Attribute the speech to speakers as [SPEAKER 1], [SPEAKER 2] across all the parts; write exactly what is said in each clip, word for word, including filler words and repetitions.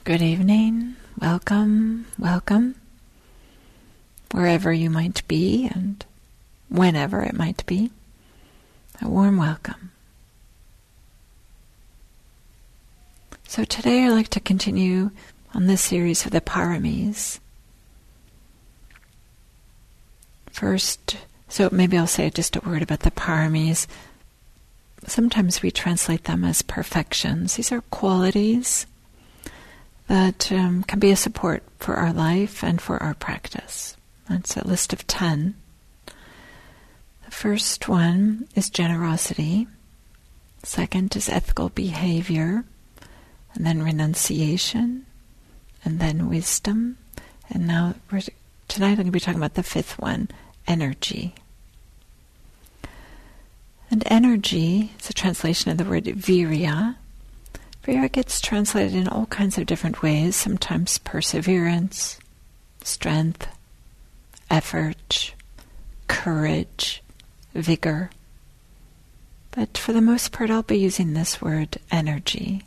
[SPEAKER 1] Good evening. Welcome, welcome. Wherever you might be and whenever it might be, a warm welcome. So today I'd like to continue on this series of the paramis. First, so maybe I'll say just a word about the paramis. Sometimes we translate them as perfections. These are qualities that um, can be a support for our life and for our practice. That's a list of ten. The first one is generosity. Second is ethical behavior, and then renunciation, and then wisdom. And now, we're, tonight I'm going to be talking about the fifth one, energy. And energy is a translation of the word virya. Virya gets translated in all kinds of different ways, sometimes perseverance, strength, effort, courage, vigor. But for the most part, I'll be using this word, energy.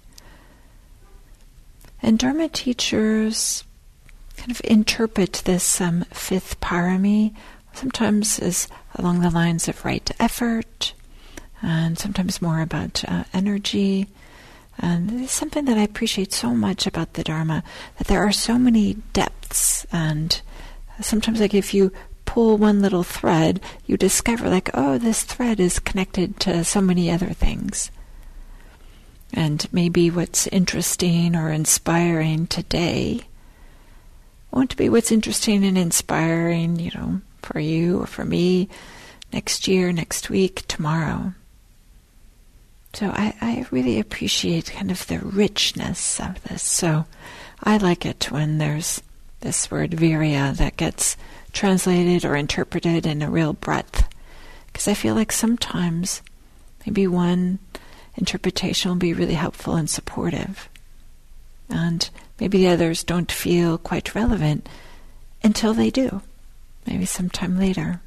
[SPEAKER 1] And Dharma teachers kind of interpret this um, fifth parami sometimes as along the lines of right effort, and sometimes more about uh, energy. And it's something that I appreciate so much about the Dharma, that there are so many depths, and sometimes like if you pull one little thread, you discover like, oh, this thread is connected to so many other things. And maybe what's interesting or inspiring today won't be what's interesting and inspiring, you know, for you or for me next year, next week, tomorrow. So I, I really appreciate kind of the richness of this. So I like it when there's this word virya that gets translated or interpreted in a real breadth. Because I feel like sometimes maybe one interpretation will be really helpful and supportive. And maybe the others don't feel quite relevant until they do. Maybe sometime later.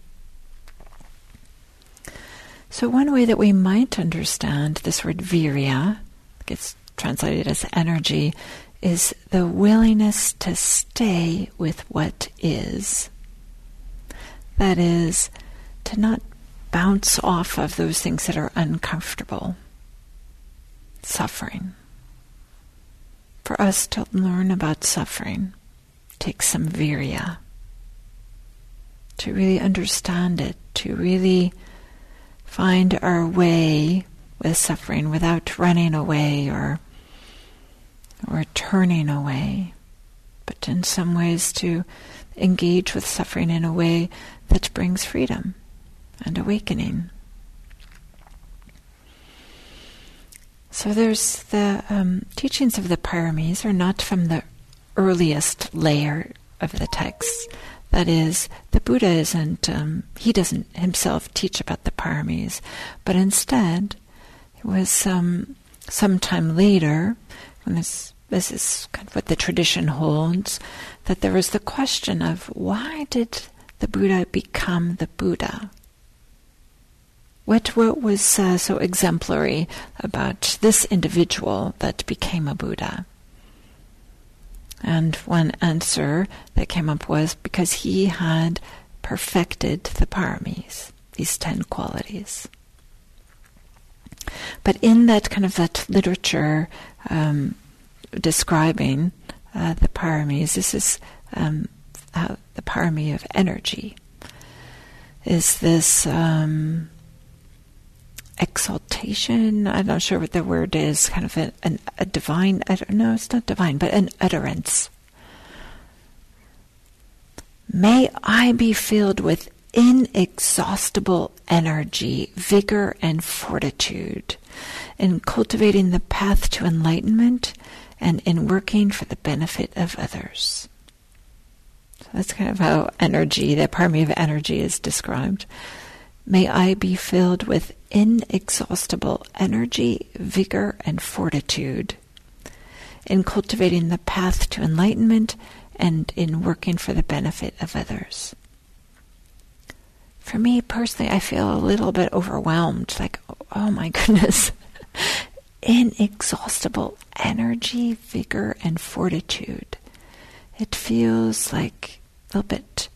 [SPEAKER 1] So one way that we might understand this word virya, gets translated as energy, is the willingness to stay with what is. That is, to not bounce off of those things that are uncomfortable. Suffering. For us to learn about suffering takes some virya. To really understand it, to really find our way with suffering without running away or or turning away, but in some ways to engage with suffering in a way that brings freedom and awakening. So there's the um, teachings of the paramis are not from the earliest layer of the text. That is, the Buddha isn't, um, he doesn't himself teach about the paramis, but instead, it was um, sometime later, when this, this is kind of what the tradition holds, that there was the question of why did the Buddha become the Buddha? What, what was uh, so exemplary about this individual that became a Buddha? And one answer that came up was because he had perfected the paramis, these ten qualities. But in that kind of that literature um, describing uh, the paramis, this is um, how the parami of energy, is this um, exaltation, I'm not sure what the word is, kind of a, an, a divine, I don't know, it's not divine, but an utterance. May I be filled with inexhaustible energy, vigor, and fortitude in cultivating the path to enlightenment and in working for the benefit of others. So that's kind of how energy, the parami of energy is described. May I be filled with inexhaustible energy, vigor, and fortitude in cultivating the path to enlightenment and in working for the benefit of others. For me personally, I feel a little bit overwhelmed, like, oh my goodness, inexhaustible energy, vigor, and fortitude. It feels like a little bit,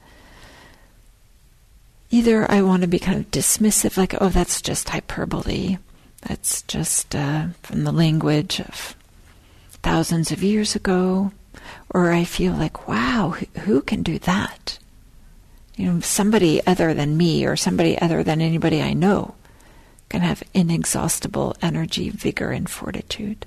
[SPEAKER 1] either I want to be kind of dismissive, like, oh, that's just hyperbole. That's just uh, from the language of thousands of years ago. Or I feel like, wow, who, who can do that? You know, somebody other than me or somebody other than anybody I know can have inexhaustible energy, vigor, and fortitude.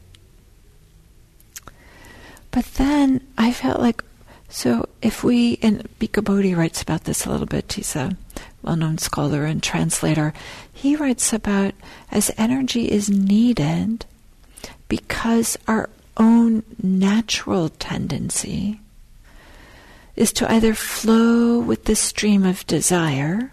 [SPEAKER 1] But then I felt like, so if we, and Bhikkhu Bodhi writes about this a little bit, he's a well-known scholar and translator, he writes about as energy is needed because our own natural tendency is to either flow with the stream of desire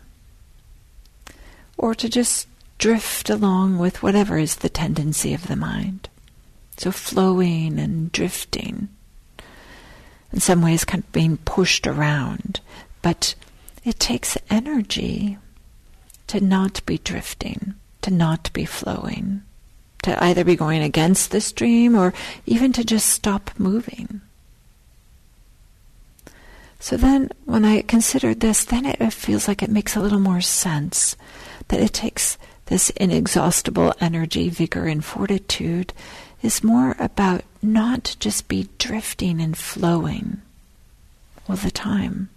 [SPEAKER 1] or to just drift along with whatever is the tendency of the mind. So flowing and drifting, in some ways kind of being pushed around. But it takes energy to not be drifting, to not be flowing, to either be going against the stream or even to just stop moving. So then when I considered this, then it feels like it makes a little more sense that it takes this inexhaustible energy, vigor, and fortitude is more about not just be drifting and flowing all the time.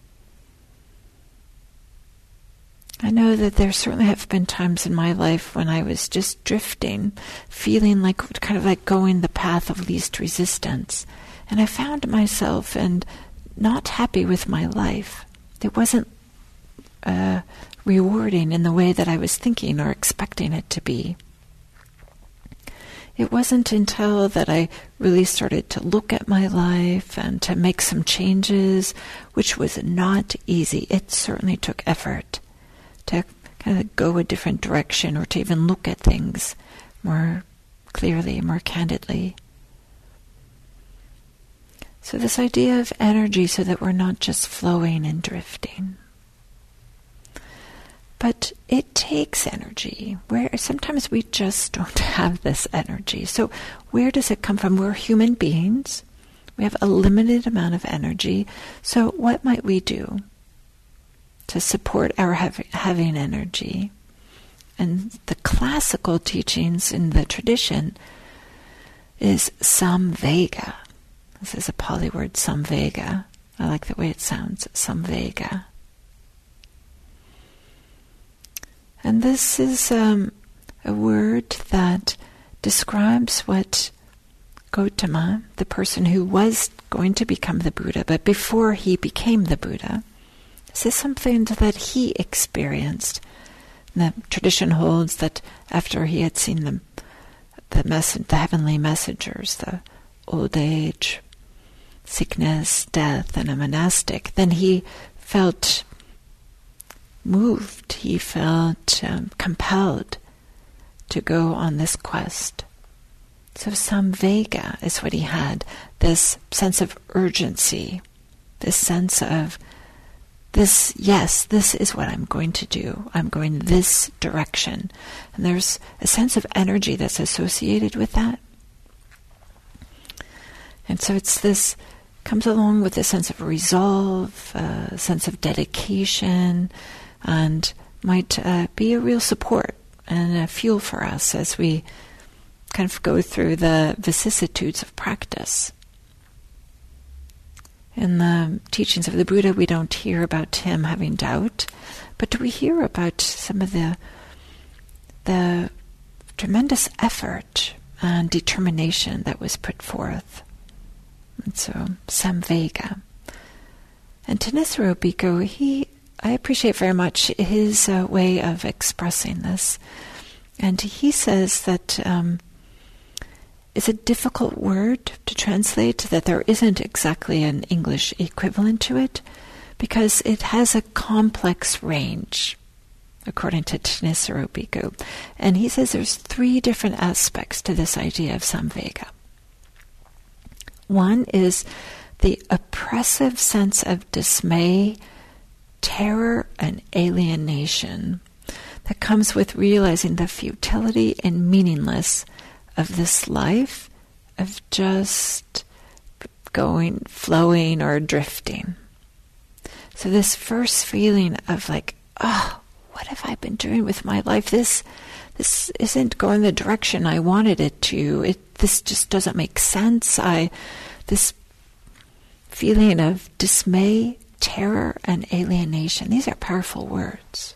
[SPEAKER 1] I know that there certainly have been times in my life when I was just drifting, feeling like kind of like going the path of least resistance. And I found myself and not happy with my life. It wasn't uh, rewarding in the way that I was thinking or expecting it to be. It wasn't until that I really started to look at my life and to make some changes, which was not easy. It certainly took effort to kind of go a different direction or to even look at things more clearly, more candidly. So this idea of energy so that we're not just flowing and drifting. But it takes energy. Where sometimes we just don't have this energy. So where does it come from? We're human beings. We have a limited amount of energy. So what might we do to support our hav- having energy? And the classical teachings in the tradition is samvega. This is a Pali word, samvega. I like the way it sounds, samvega. And this is um, a word that describes what Gautama, the person who was going to become the Buddha, but before he became the Buddha, this is something that he experienced. And the tradition holds that after he had seen the the, mess- the heavenly messengers, the old age, sickness, death, and a monastic, then he felt moved, he felt um, compelled to go on this quest. So samvega is what he had, this sense of urgency, this sense of this, yes, this is what I'm going to do. I'm going this direction. And there's a sense of energy that's associated with that. And so it's this, comes along with a sense of resolve, a sense of dedication, and might uh, be a real support and a fuel for us as we kind of go through the vicissitudes of practice. In the teachings of the Buddha, we don't hear about him having doubt, but we hear about some of the the tremendous effort and determination that was put forth. And so, samvega. And Thanissaro Bhikkhu, he, I appreciate very much his uh, way of expressing this. And he says that um, it's a difficult word to translate, that there isn't exactly an English equivalent to it, because it has a complex range, according to Thanissaro Bhikkhu. And he says there's three different aspects to this idea of samvega. One is the oppressive sense of dismay, terror, and alienation that comes with realizing the futility and meaninglessness of this life of just going, flowing, or drifting. So this first feeling of like, oh, what have I been doing with my life? This this isn't going the direction I wanted it to. It this just doesn't make sense. I this feeling of dismay, terror, and alienation. These are powerful words.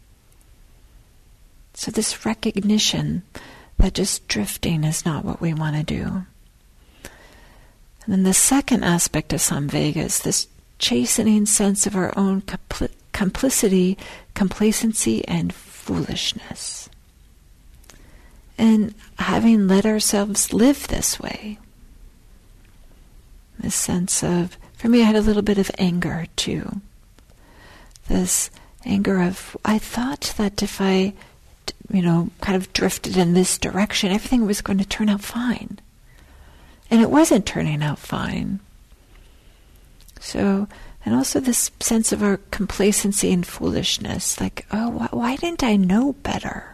[SPEAKER 1] So this recognition that just drifting is not what we want to do. And then the second aspect of Samvega is this chastening sense of our own compl- complicity, complacency, and foolishness. And having let ourselves live this way. This sense of, for me, I had a little bit of anger too. This anger of, I thought that if I, you know, kind of drifted in this direction, everything was going to turn out fine. And it wasn't turning out fine. So, and also this sense of our complacency and foolishness, like, oh, wh- why didn't I know better?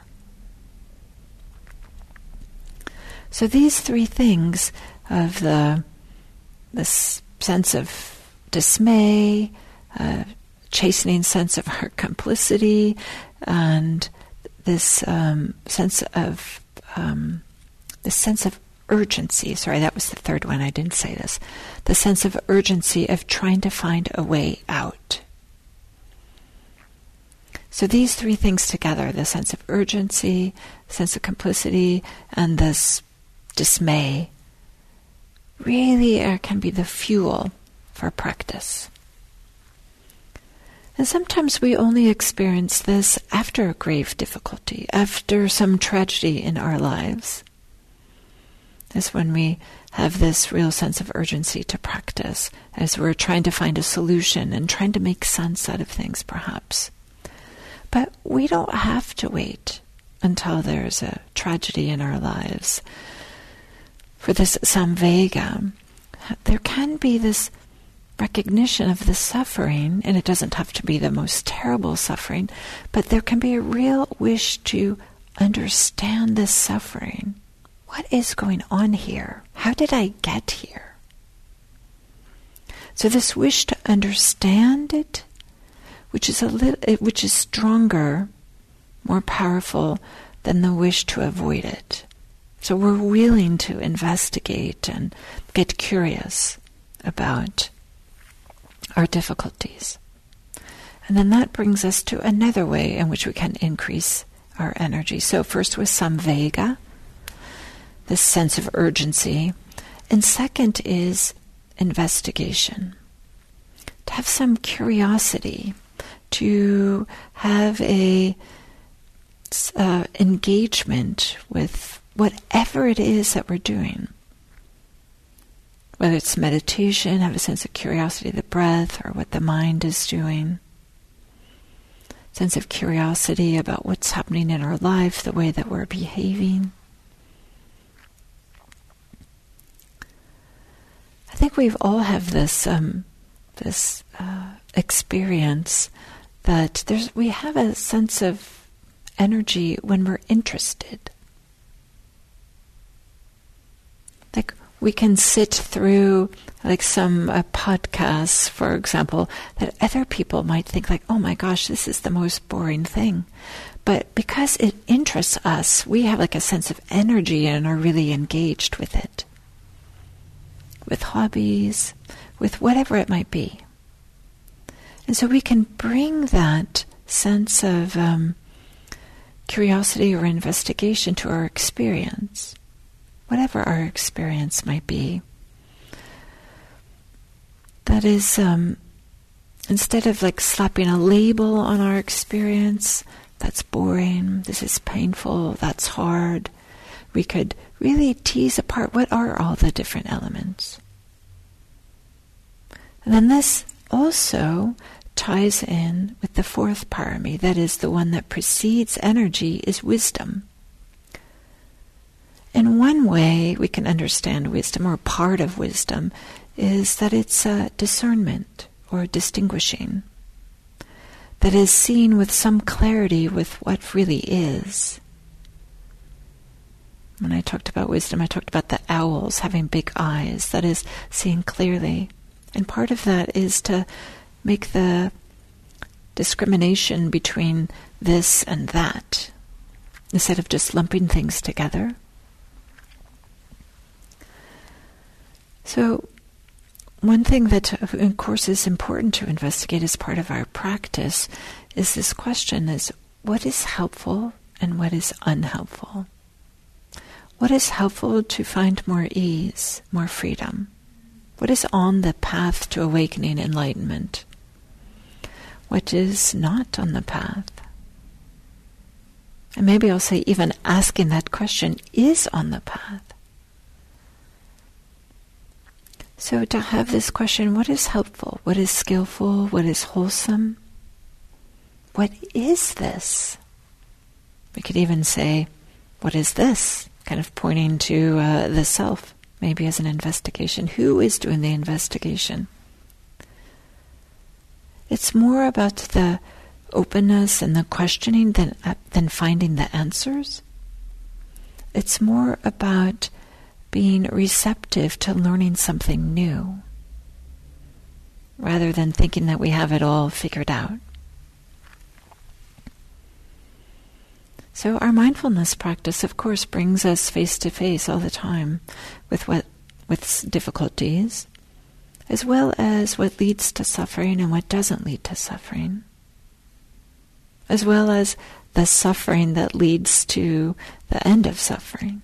[SPEAKER 1] So these three things of the this sense of dismay, uh, chastening sense of our complicity, and this um, sense of um, this sense of urgency. Sorry, that was the third one. I didn't say this. The sense of urgency of trying to find a way out. So these three things together, the sense of urgency, sense of complicity, and this dismay, really uh, can be the fuel for practice. And sometimes we only experience this after a grave difficulty, after some tragedy in our lives. Is when we have this real sense of urgency to practice, as we're trying to find a solution and trying to make sense out of things, perhaps. But we don't have to wait until there's a tragedy in our lives. For this Samvega, there can be this recognition of the suffering, and it doesn't have to be the most terrible suffering, but there can be a real wish to understand this suffering. What is going on here? How did I get here? So this wish to understand it, which is a little, which is stronger, more powerful than the wish to avoid it. So we're willing to investigate and get curious about our difficulties. And then that brings us to another way in which we can increase our energy. So first with Samvega, this sense of urgency. And second is investigation. To have some curiosity, to have a uh, engagement with whatever it is that we're doing. Whether it's meditation, have a sense of curiosity of the breath or what the mind is doing. Sense of curiosity about what's happening in our life, the way that we're behaving. I think we've all have this um, this uh, experience that there's we have a sense of energy when we're interested. Like we can sit through like some uh, podcasts, for example, that other people might think like, oh my gosh, this is the most boring thing. But because it interests us, we have like a sense of energy and are really engaged with it. With hobbies, with whatever it might be. And so we can bring that sense of um, curiosity or investigation to our experience, whatever our experience might be. That is, um, instead of like slapping a label on our experience, that's boring, this is painful, that's hard, we could really tease apart what are all the different elements. And then this also ties in with the fourth parami, that is the one that precedes energy, is wisdom. In one way we can understand wisdom, or part of wisdom, is that it's uh, discernment or distinguishing. That is seen with some clarity with what really is. When I talked about wisdom, I talked about the owls having big eyes, that is, seeing clearly. And part of that is to make the discrimination between this and that, instead of just lumping things together. So, one thing that, of course, is important to investigate as part of our practice is this question is, what is helpful and what is unhelpful? What is helpful to find more ease, more freedom? What is on the path to awakening enlightenment? What is not on the path? And maybe I'll say even asking that question is on the path. So to have this question, what is helpful? What is skillful? What is wholesome? What is this? We could even say, what is this? Kind of pointing to uh, the self, maybe as an investigation. Who is doing the investigation? It's more about the openness and the questioning than, uh, than finding the answers. It's more about being receptive to learning something new, rather than thinking that we have it all figured out. So our mindfulness practice, of course, brings us face to face all the time with what with difficulties, as well as what leads to suffering and what doesn't lead to suffering, as well as the suffering that leads to the end of suffering.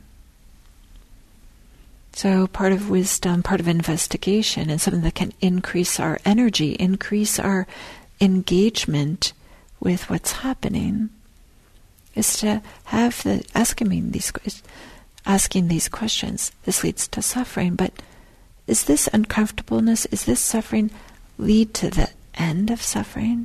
[SPEAKER 1] So part of wisdom, part of investigation, and something that can increase our energy, increase our engagement with what's happening, is to have the asking me these asking these questions. This leads to suffering, but is this uncomfortableness, is this suffering lead to the end of suffering?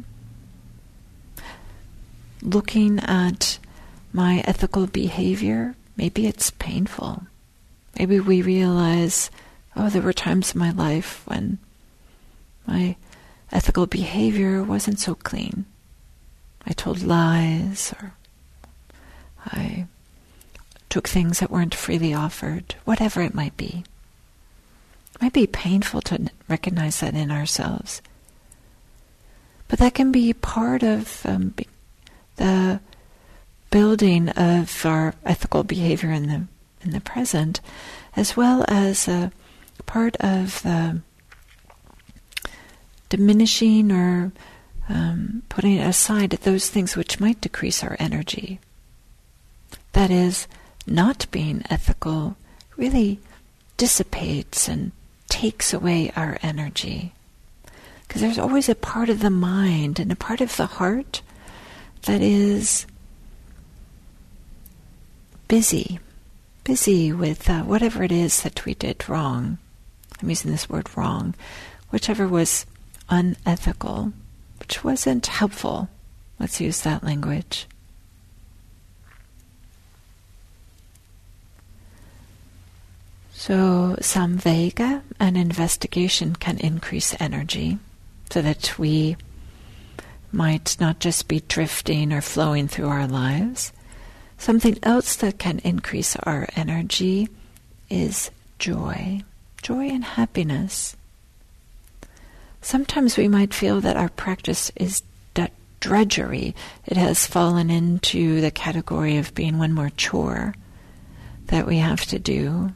[SPEAKER 1] Looking at my ethical behavior, maybe it's painful. Maybe we realize, oh, there were times in my life when my ethical behavior wasn't so clean. I told lies, or I took things that weren't freely offered, whatever it might be. It might be painful to recognize that in ourselves. But that can be part of um, the building of our ethical behavior in the in the present, as well as a part of the diminishing or um, putting aside those things which might decrease our energy. That is, not being ethical really dissipates and takes away our energy. Because there's always a part of the mind and a part of the heart that is busy, busy with uh, whatever it is that we did wrong. I'm using this word wrong. Whichever was unethical, which wasn't helpful. Let's use that language. So samvega, an investigation, can increase energy so that we might not just be drifting or flowing through our lives. Something else that can increase our energy is joy, joy and happiness. Sometimes we might feel that our practice is d- drudgery. It has fallen into the category of being one more chore that we have to do.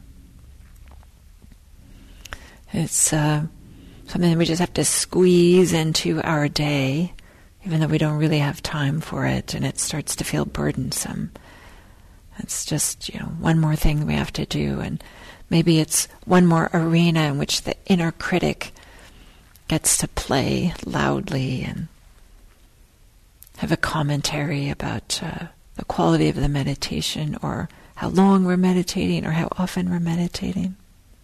[SPEAKER 1] It's uh, something that we just have to squeeze into our day, even though we don't really have time for it, and it starts to feel burdensome. It's just, you know, one more thing we have to do, and maybe it's one more arena in which the inner critic gets to play loudly and have a commentary about uh, the quality of the meditation, or how long we're meditating, or how often we're meditating.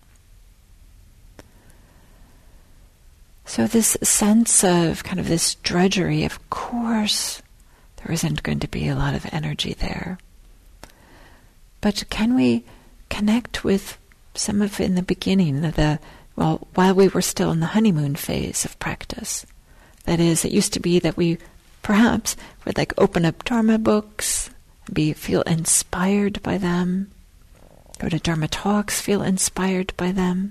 [SPEAKER 1] So this sense of kind of this drudgery, of course, there isn't going to be a lot of energy there. But can we connect with some of in the beginning, the, the well, while we were still in the honeymoon phase of practice? That is, it used to be that we perhaps would like open up Dharma books, be feel inspired by them, go to Dharma talks, feel inspired by them?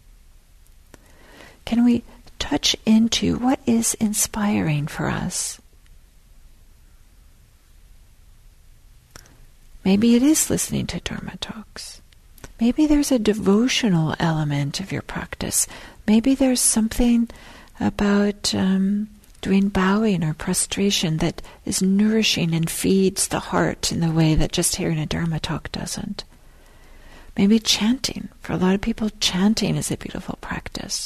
[SPEAKER 1] Can we touch into what is inspiring for us? Maybe it is listening to Dharma talks. Maybe there's a devotional element of your practice. Maybe there's something about um, doing bowing or prostration that is nourishing and feeds the heart in the way that just hearing a Dharma talk doesn't. Maybe chanting. For a lot of people, chanting is a beautiful practice.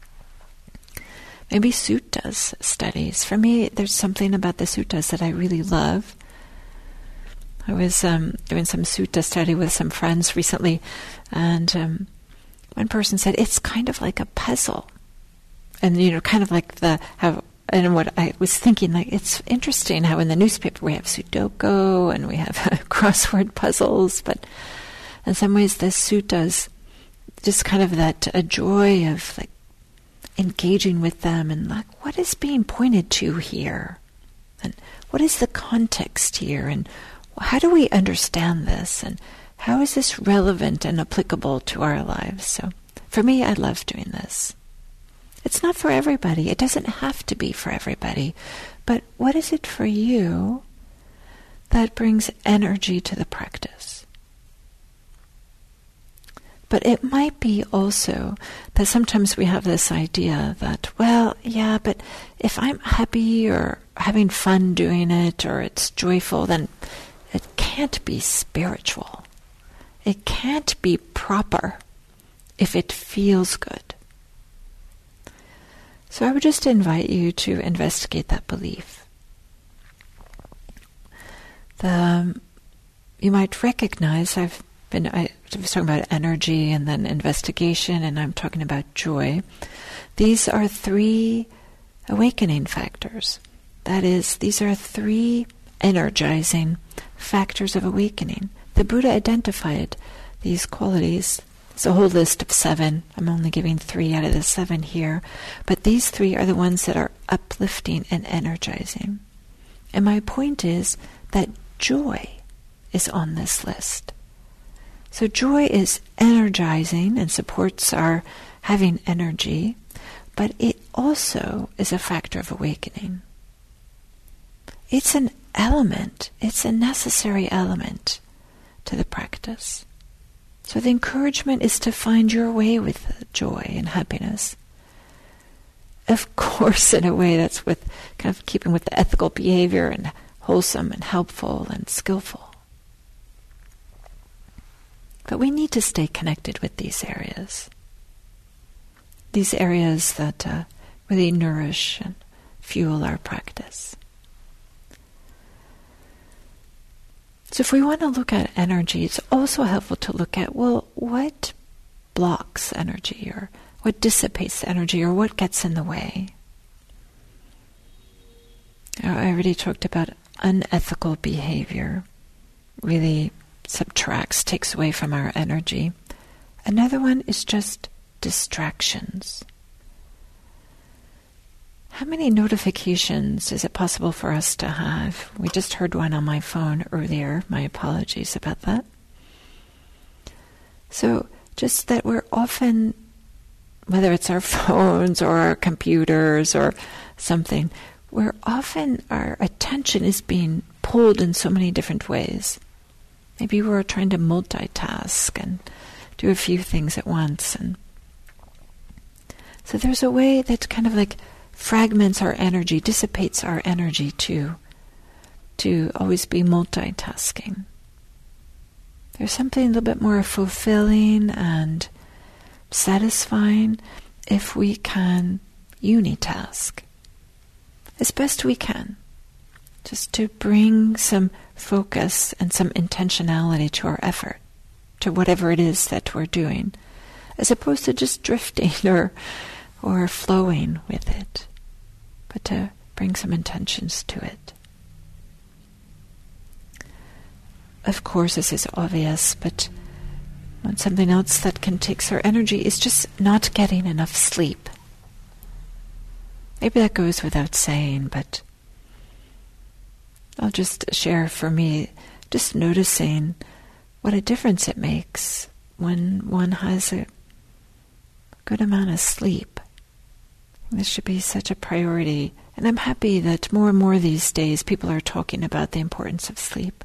[SPEAKER 1] Maybe suttas studies. For me, there's something about the suttas that I really love. I was um, doing some sutta study with some friends recently, and um, one person said, it's kind of like a puzzle. And, you know, kind of like the, how, and what I was thinking, like, it's interesting how in the newspaper we have Sudoku and we have crossword puzzles, but in some ways the suttas, just kind of that a joy of like engaging with them and like, what is being pointed to here? And what is the context here? And how do we understand this? And how is this relevant and applicable to our lives? So for me, I love doing this. It's not for everybody. It doesn't have to be for everybody. But what is it for you that brings energy to the practice? But it might be also that sometimes we have this idea that, well, yeah, but if I'm happy or having fun doing it or it's joyful, then it can't be spiritual. It can't be proper if it feels good. So I would just invite you to investigate that belief. The, um, you might recognize, I've been, I was talking about energy and then investigation, and I'm talking about joy. These are three awakening factors. That is, these are three energizing factors of awakening. The Buddha identified these qualities. It's a whole list of seven. I'm only giving three out of the seven here. But these three are the ones that are uplifting and energizing. And my point is that joy is on this list. So joy is energizing and supports our having energy, but it also is a factor of awakening. It's an element, it's a necessary element to the practice. So the encouragement is to find your way with joy and happiness. Of course, in a way that's with kind of keeping with the ethical behavior and wholesome and helpful and skillful. But we need to stay connected with these areas. These areas that uh, really nourish and fuel our practice. So if we want to look at energy, it's also helpful to look at, well, what blocks energy or what dissipates energy or what gets in the way? I already talked about unethical behavior really subtracts, takes away from our energy. Another one is just distractions. How many notifications is it possible for us to have? We just heard one on my phone earlier. My apologies about that. So just that we're often, whether it's our phones or our computers or something, we're often, our attention is being pulled in so many different ways. Maybe we're trying to multitask and do a few things at once. And so there's a way that kind of like fragments our energy, dissipates our energy to, to always be multitasking. There's something a little bit more fulfilling and satisfying if we can unitask as best we can, just to bring some focus and some intentionality to our effort, to whatever it is that we're doing, as opposed to just drifting or or flowing with it, but to bring some intentions to it. Of course, this is obvious, but something else that can take our energy is just not getting enough sleep. Maybe that goes without saying, but I'll just share for me, just noticing what a difference it makes when one has a good amount of sleep. This should be such a priority. And I'm happy that more and more these days people are talking about the importance of sleep.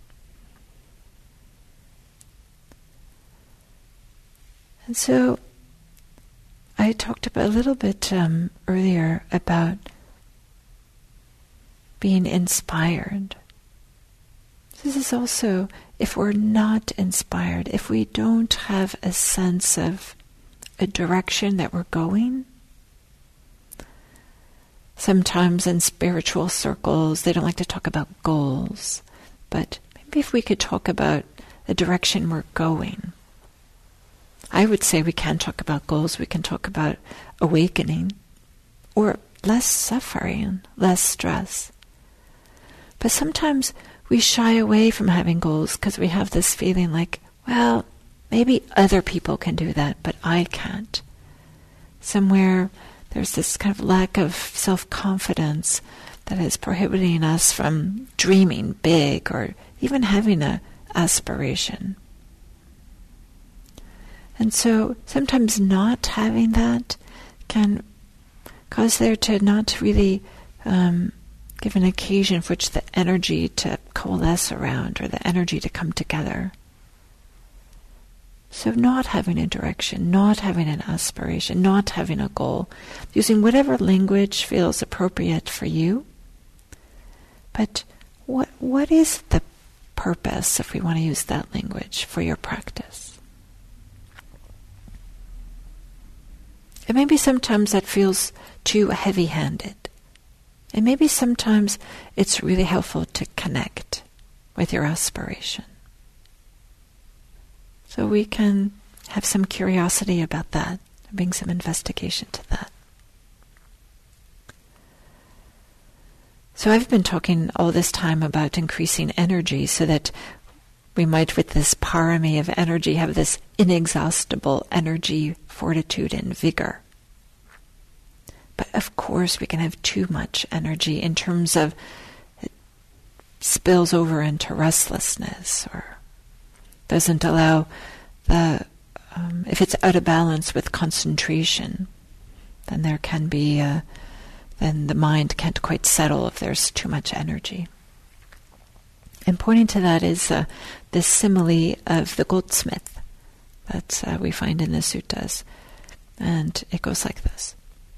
[SPEAKER 1] And so I talked about a little bit um, earlier about being inspired. This is also, if we're not inspired, if we don't have a sense of a direction that we're going. Sometimes in spiritual circles, they don't like to talk about goals, but maybe if we could talk about the direction we're going. I would say we can talk about goals, we can talk about awakening, or less suffering, less stress. But sometimes we shy away from having goals because we have this feeling like, well, maybe other people can do that, but I can't. Somewhere there's this kind of lack of self-confidence that is prohibiting us from dreaming big or even having an aspiration. And so sometimes not having that can cause there to not really um, give an occasion for which the energy to coalesce around or the energy to come together. So not having a direction, not having an aspiration, not having a goal, using whatever language feels appropriate for you. But what what is the purpose, if we want to use that language, for your practice? And maybe sometimes that feels too heavy-handed. And maybe sometimes it's really helpful to connect with your aspiration. So we can have some curiosity about that, bring some investigation to that. So I've been talking all this time about increasing energy so that we might, with this parami of energy, have this inexhaustible energy, fortitude, and vigor. But of course we can have too much energy in terms of it spills over into restlessness or doesn't allow the, um, if it's out of balance with concentration, then there can be, a, then the mind can't quite settle if there's too much energy. And pointing to that is uh, this simile of the goldsmith that uh, we find in the suttas. And it goes like this.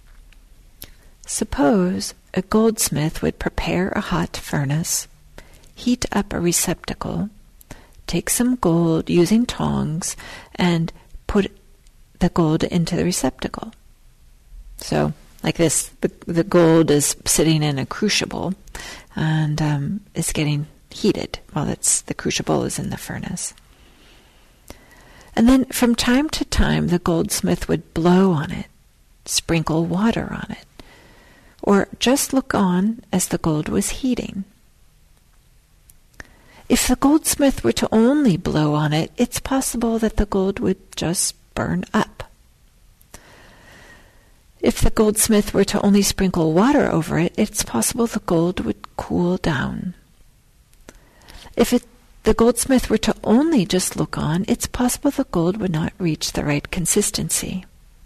[SPEAKER 1] Suppose a goldsmith would prepare a hot furnace, heat up a receptacle, take some gold using tongs, and put the gold into the receptacle. So, like this, the, the gold is sitting in a crucible and um, is getting heated while it's the crucible is in the furnace. And then from time to time the goldsmith would blow on it, sprinkle water on it, or just look on as the gold was heating. If the goldsmith were to only blow on it, it's possible that the gold would just burn up. If the goldsmith were to only sprinkle water over it, it's possible the gold would cool down. If it, the goldsmith were to only just look on, it's possible the gold would not reach the right consistency.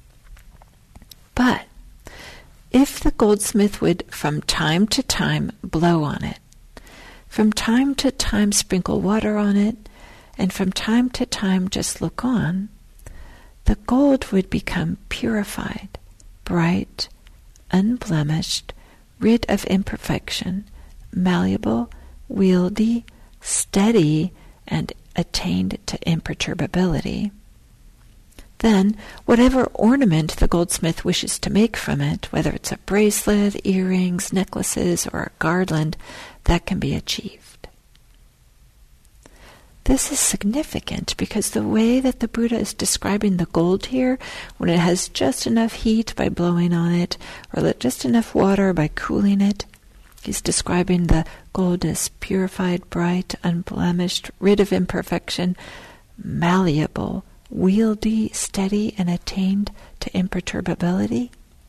[SPEAKER 1] But if the goldsmith would from time to time blow on it, from time to time sprinkle water on it, and from time to time just look on, the gold would become purified, bright, unblemished, rid of imperfection, malleable, wieldy, steady, and attained to imperturbability. Then, whatever ornament the goldsmith wishes to make from it, whether it's a bracelet, earrings, necklaces, or a garland, that can be achieved. This is significant because the way that the Buddha is describing the gold here, when it has just enough heat by blowing on it, or just enough water by cooling it, he's describing the gold as purified, bright, unblemished, rid of imperfection, malleable, wieldy, steady, and attained to imperturbability.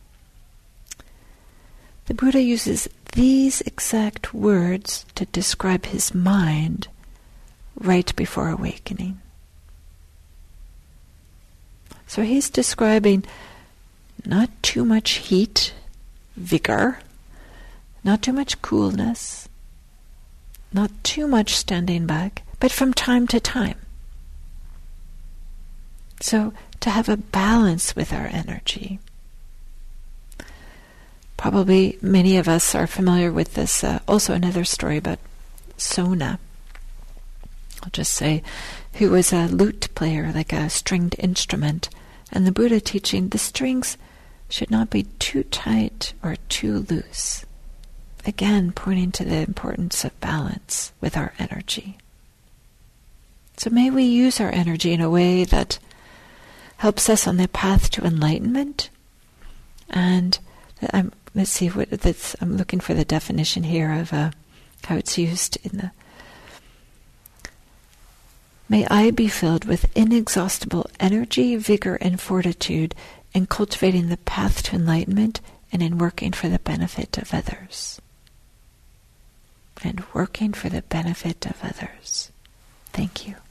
[SPEAKER 1] The Buddha uses these exact words to describe his mind right before awakening. So he's describing not too much heat, vigor, not too much coolness, not too much standing back, but from time to time. So to have a balance with our energy. Probably many of us are familiar with this, uh, also another story about Sona. I'll just say, who was a lute player, like a stringed instrument, and the Buddha teaching the strings should not be too tight or too loose. Again, pointing to the importance of balance with our energy. So may we use our energy in a way that helps us on the path to enlightenment. And I'm, let's see, what that's, I'm looking for the definition here of uh, how it's used in the... May I be filled with inexhaustible energy, vigor, and fortitude in cultivating the path to enlightenment and in working for the benefit of others. And working for the benefit of others. Thank you.